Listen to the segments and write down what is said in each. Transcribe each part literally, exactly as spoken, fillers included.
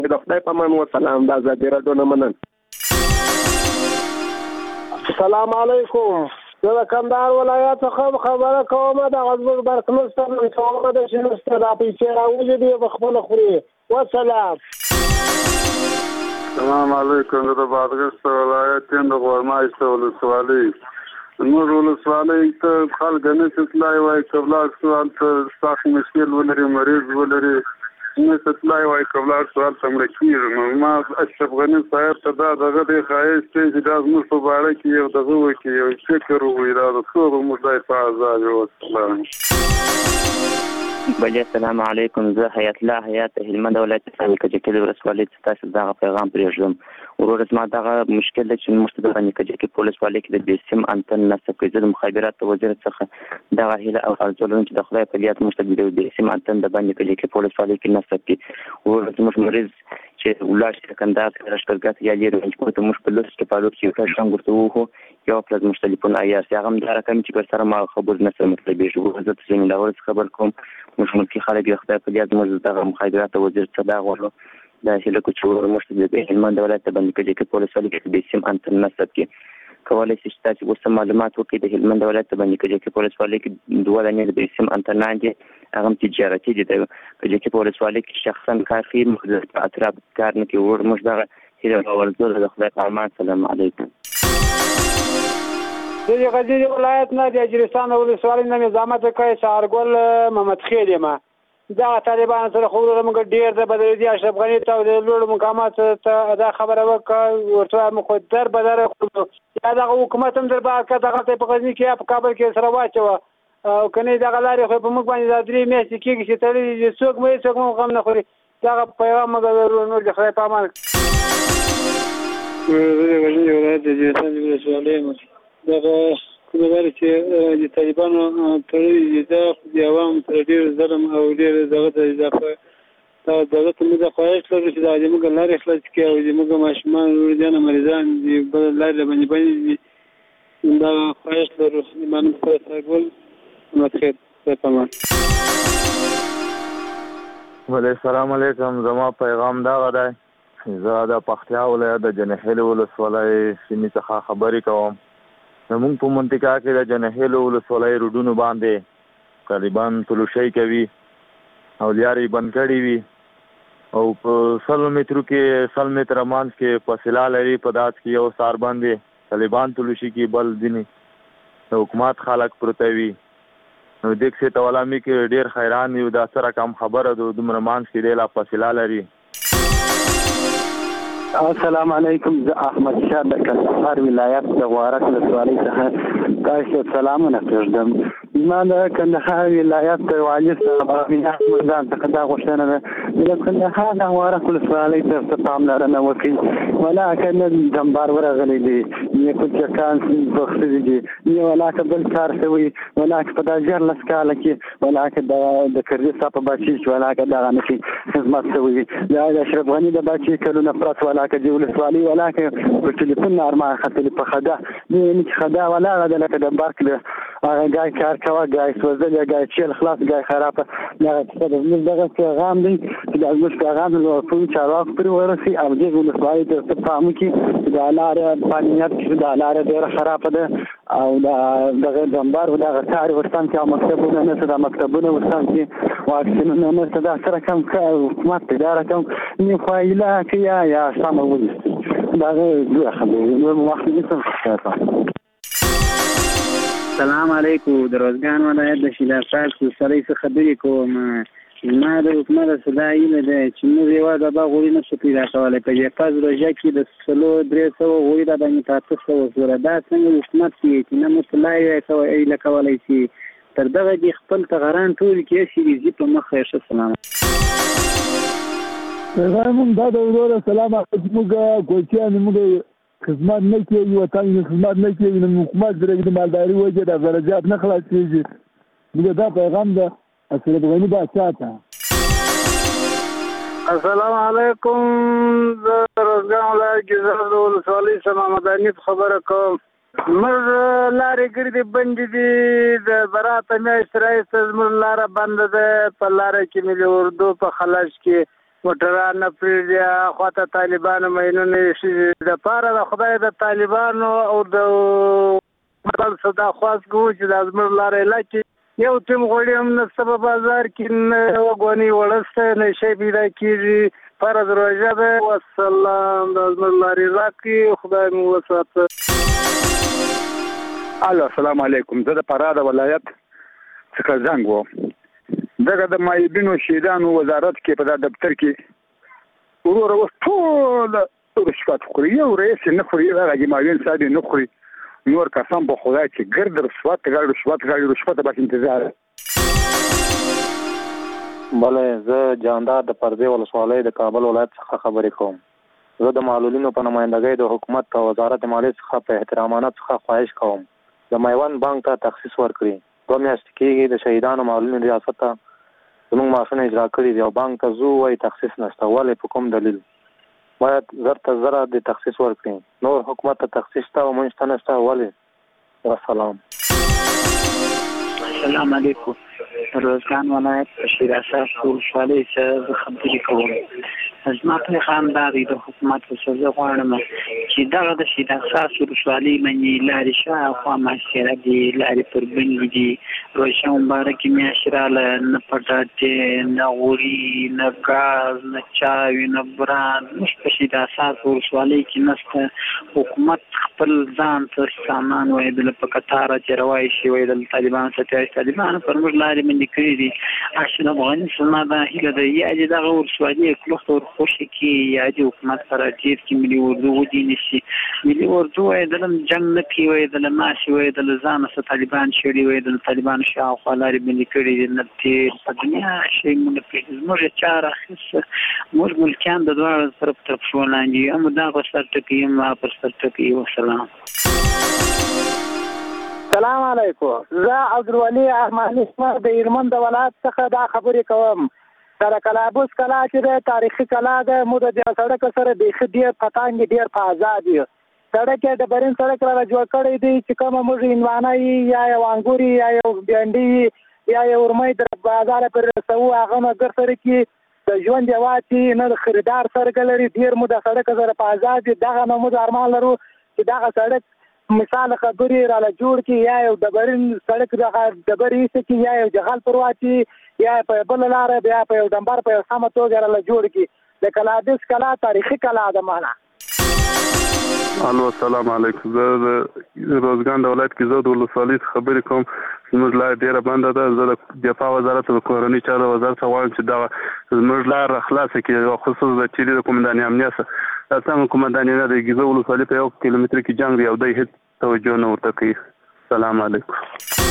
د خدای په امان وسلام. د ازادي راډیو نه مننه. السلام علیکم. زه د کندهار ولایت څخه خبره کوم. د غزبر برکمل سره کومه د شنسته د پیسې راوځي دی په خپل خوري. والسلام. السلام علیکم. زه د بادغیس ولایت یم د غورمایسته ولسوالۍ. زموږ ولسوالۍ ته خلک نه تلای وای کبلاک سوال ته سخت مشکل ولري، مریض ولري نه تلای وای کبلاک سوال ته مړه کېږي. ما اشرف غني صاحب ته دا دغه دی ښایست دی چې دا زموږ په باره کې یو دغه وکړي، یو فکر ووایي دا د څو به موږ دی په عذاب وسلام. بله السلام علیکم. زه حیات الله حیات هلمند ولایت څخه کجکي ولسوالۍ ته تاسو دغه پیغام پرېږدم. ورور زما دغه مشکل دی چې موږ ته د کجکي په ولسوالۍ کې د بې سیم انتن نصب کوي. زه د مخابراتو وزیر څخه دغه هیله او ارزو لرم چې د خدای په یاد موږ ته د بې سیم انتن د باندې کجکي په ولسوالۍ کې نصب کړي. ورور زموږ مریض چې ولاړ شي کندهار ته لښکرګاه ته یا لرې ونجکو ته موږ په لوس کې پالوت چې یو کار ژوند ورته ووهو یو پلس موږ ټلیفون عیار سي هغه هم دا رقم چې پر سره ما خبر نه سره مطلبېږي. زه ته زمین لاور خبر کوم موږ ملکي خلک د خدای په یاد موږ دغه مخابراتو وزیر څخه دا غواړو دا هیله کوو چې ورور موږ ته د هلمند ولایت ته باندې کجکي په ولسوالۍ کې بې سیم انتن نصب کړي. کولی شي چې تاسو اوس معلومات وکړئ. د هلمند ولایت ته باندې کجکي په ولسوالۍ کې دوه دانې د بې سیم انتنان دي، هغه هم تجارتي دي. د کجکي په ولسوالۍ کې شخصا کار کوي، موږ په اطراف کار نه کوي. ورور موږ دغه هیله راوړو د خدای په امان. سلام علیکم. زه د غزني ولایت نه د اجرستان ولسوالۍ نه نظامت کوي شهرګل محمد خیل یم. دغه طالبان سره خو ورور موږ ډېر د بدرېدي اشرف غني ته د لوړو مقاماتو ته دا خبره وکړه ورته موږ در بدر کړو یا دغه حکومت هم در باید کړه دغه په غزني کې یا په کابل کې سره واچوه او که نه دغه لارې خو په موږ باندې دا درې میاشتې کېږي چې تړلي دي څوک مې څوک مو غم نه خوري. دغه پیغام موږ نور د خدای په امان. زه د غزني ولایت د اجرستان ولسوالۍ یم. دغه کومه لاره چې د طالبانو تړلي دي دا د عوامو سره ډېر ظلم او ډېر دغه ته اضافه دغه ته موږ خواهش لرو چې د زموږ لارې خلاص کړي او زموږ ماشومان وروڼه مریضان دي بل لارې باندې باندې دي. دا خواهش لرو. ایمان پر سرګل محمد خیر پمان. وعلیکم السلام علیکم. زما پیغام دا غدا زه د پختیا ولایت د جنهیل ولسوالۍ سیمې څخه خبرې کوم. زموږ په منطقه کې د جنهیل ولسوالۍ روډونو باندې طالبان تلوشۍ کوي او لارې بند کړي وي او په سل مترو کې سل متره منځ کې فاصله لري. په داس کې یو سار باندې طالبان تلوشي کې بل ځینې د حکومت خلک پروته وي. نو دې کښې ته ولا مې کې ډېر حیران یو دا څه رقم خبره ده دومره منځ کې دی لا فاصله لري. السلام علیکم. زه احمد شاه د کندهار ولایت د غوارک ولسوالۍ څخه تاسو ته سلامونه پرېږدم. زما د کندهار ولایت د والي صاحب امین احمد ځان څخه دا غوښتنه ده د کندهار د غوارک ولسوالۍ ته پاملرنه وکړي. ولاکه نه جنبار ورغلی دی نه کوچکان بخښلي دي نه ولاکه بل کار شوی ولاکه په دا ژورلس کاله کې ولاکه د کرزي صاحب په بچي چې ولاکه دغه نه شي خدمت شوی یا د اشرف غني د بچي کلونه پرت ولاکه د ولسوالۍ ولاکه په ټلیفون نه ارمان ختلي په خدا نه چې خدا ولاغه ده لکه د برق د هغه ګای کار کوه ګای سوځل یا ګای چیل خلاص ګای خرابه دغه څه ده. زموږ دغه پیغام دی چې دا زموږ پیغام د ټولو چارواکو پورې ورسي او دې ولسوالۍ ته څه پام وکړي چې دا لاره په امنیت کې دا لاره ډېره خرابه ده او دا دغه جنبار و دغه کار ورستان کې او مکتبونه نشته دا مکتبونه ورستان کې واکسینونه نشته دا څه رقم حکومت دی دا رقم نه فایله کې یا یا سمه ونیسي دا دوه خبرې نور وخت نشته. السلام علیکم. د روزګان ولایت د شیلافات ولسوالۍ څخه خبرې کوم. ما د حکومت صدا هیله ده چې موږ یوازې د باغ غوړي نشو پیدا کولی. په جهپز روژه کې د سلو درې سوه غوړي را باندې په اته سوه زره دا څنګه حکومت کوي چې نه موږ لایې هیله کولی شي تر دغه دې خپل تغران ټول کې شي ځي په مخه. ښه سلام. پیغام دا د وروره سلام موږ کوچیان موږ خدمت نه کوي وطن خدمت نه کوي نو حکومت درې د مالداري وجه د درجات نه خلاص کیږي. موږ دا پیغام د اشرف غني بادشاه ته. السلام علیکم. زه روزګان ولایت کې د ولسوالۍ څخه محمد حنیف خبره کوم. موږ لارې ګردې بندې دي د براته میاشتې راهیسې زموږ لاره بنده ده. په لاره کې مې د اردو په خلاص کې موټران نه پرېږدي خواته طالبانو مینونه یې دپاره د خدای د طالبانو او د مطلب دا خواست کوو چې دا زموږ لاره علاج کړي یو ټیم غوړي هم نشته په بازار کې نه وګوني وړسته نه شی پیدا کېږي فرض روژه ده والسلام دا زموږ لارې راکړي خدای مو وساته. الو السلام علیکم. زه د فراه ولایت څخه زنګ وم. دغه د مایبینو شهیدانو وزارت کې په دا دفتر کې وروره اوس ټول رشوت خوري یو رئیس نه خوري هغه مایبین صاحب نه خوري نور قسم په خدای چې ګرد رشوت ګرد رشوت ګرد رشوت بس انتظار. بله زه جاندار د پردې ولسوالۍ د کابل ولایت څخه خبرې کوم. زه د معلولینو په نمایندګۍ د حکومت او وزارت مالیې څخه په احترامانه څخه خواهش کوم د میوند بانک ته تخصیص ورکړي. دوه میاشتې کېږي د شهیدانو معلولینو ریاست ته زموږ معاشونه اجرا کړي دي او بانک ته ځو وایي تخصیص نشته. ولې په کوم دلیل؟ باید زر ته زره د تخصیص ورکړي. نور حکومت ته تخصیص شته او موږ ته نشته. ولې؟ والسلام. السلام علیکم. روزګان ولایت شیر اساس ولسوالۍ څخه زه خبرې کوم. زما پیغام دا دی د حکومت څخه زه غواړم چې دغه د شیر اساس ولسوالۍ باندې لارې شاوخوا محاصره دي، لارې پر بندې دي. روژه مبارکې میاشتې راغله، نه پټاټې، نه غوړي، نه ګاز، نه چای، نه بران موږ په شیر اساس ولسوالۍ کې نشته. حکومت خپل ځان ته سامان وایدل په قطاره چې روای شي وایدل طالبان ته طالبان پر موږ لارې باندې کړي دي. اشرف غني زما دا هیله ده یا دې دغه ولسوالۍ کلوخت ورخوشي کړي یا دې حکومت سره ډېر کې ملي اردو ودیني شي. ملي اردو وایدل جنګ نه کوي وایدل ماشي وایدل ځان سره طالبان شړي وایدل طالبان شاوخوا لارې باندې کړي دي. نه تېر په دنیا شی مونږ پرېږدي زموږ چاره اخیسته موږ ملکیان د دواړو طرف تر پښو لاندې هم دا په سر ټکي یم پر سر ټکي. وسلام. السلام علیکم. زه عبدالولي احمدي د هلمند ولایت څخه دا خبرې کوم. د کلابوس کلا چې د تاریخي کلا ده موږ د دې سړک سره بیخي ډېر پتنګ ډېر په ازاد یو سړک یې د برین سړک را جوړ کړی دی چې کومه موږ هندوانه یا یو انګور یا یو بینډي یا یو ورمۍ د بازار پر رسوو هغه مګر سره کې د ژوند یواتي نه د خریدار سره لري ډېر مو د سړک سره په ازاد دغه نو موږ ارمان لرو چې دغه سړک مثال خبرې را جوړ کی یا یو د برین سړک د ډبرې سکی یا یو جغل پرواتی یا په بل لار بیا په یو دمبر په سم توګه را جوړ کی د کلابس کلا تاریخي کلا ده معنا. الو السلام علیکم. زه د روزګان د ولایت کې زه د ولسوالۍ خبرې کوم. زموږ لار ډېره بنده ده. زه د دفاع وزارت د کورنۍ چارو وزارت غواړم چې دا زموږ لار خلاصه کړي خصوصا د چيري د کومنداني امنیت دا څنګه کومنداني نه د ګیزو ولسوالۍ په یو کیلومتر کې جنگ دی او د هیڅ توجه نه ورته کوي. سلام علیکم.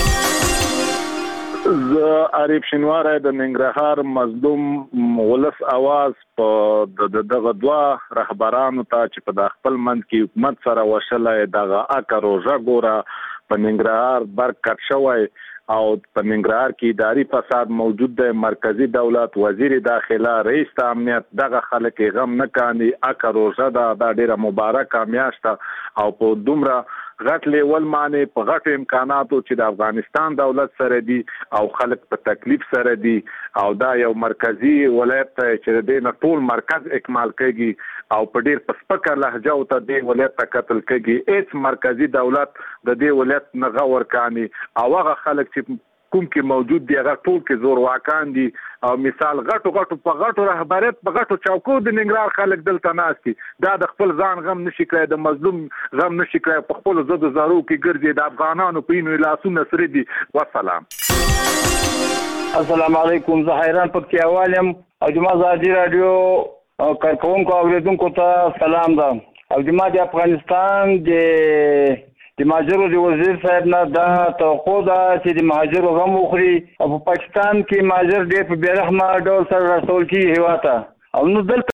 زه عارف شینواری د ننګرهار مظلوم ولس اواز په دغه دوه رهبرانو ته چې په د خپل منځ کې حکومت سره وشله دغه اکه روژه ګوره په ننګرهار برق کټ شوی او په ننګرهار کې اداري فساد موجود دی. مرکزی دولت، وزیر داخله، رئیس د امنیت دغه خلک غم نه کاندي. اکه روژه ده دا ډیره مبارکه میاشت او په دومره غټ لیول معنی په غټو امکاناتو چې د افغانستان دولت سره دي او خلک په تکلیف سره دي او دا یو مرکزی ولایت چې د نه ټول مرکز اکمال کوي او په ډیر په سپکه لهجه او ته د ولایت ته قتل کوي. هیڅ مرکزی دولت د دې ولایت نه غور کاني او هغه خلک چې کوم کې موجود دی هغه ټول کې زور واکان دي او مثال غټو غټو په غټو رهبریت په غټو چوکو د ننګرهار خلک دلته ناست دي. دا د خپل ځان غم نشي کړی، د مظلوم غم نشي کړی، په خپل زړه زارو کې ګرځي د افغانانو په اینو لاسونه سره دي. والسلام. السلام علیکم. زه حیران پکتیاوال یم او جمعه ازادي رادیو کارکونکو اوریدونکو ته سلام ده. او جمعه د افغانستان د د مهاجرو د وزیر صاحب نه دا توقع ده چې د مهاجرو غم وخوري او په پاکستان کې مهاجر ډېر په بې رحمه ډول سره راټول کېږي هېواد ته او نو دلته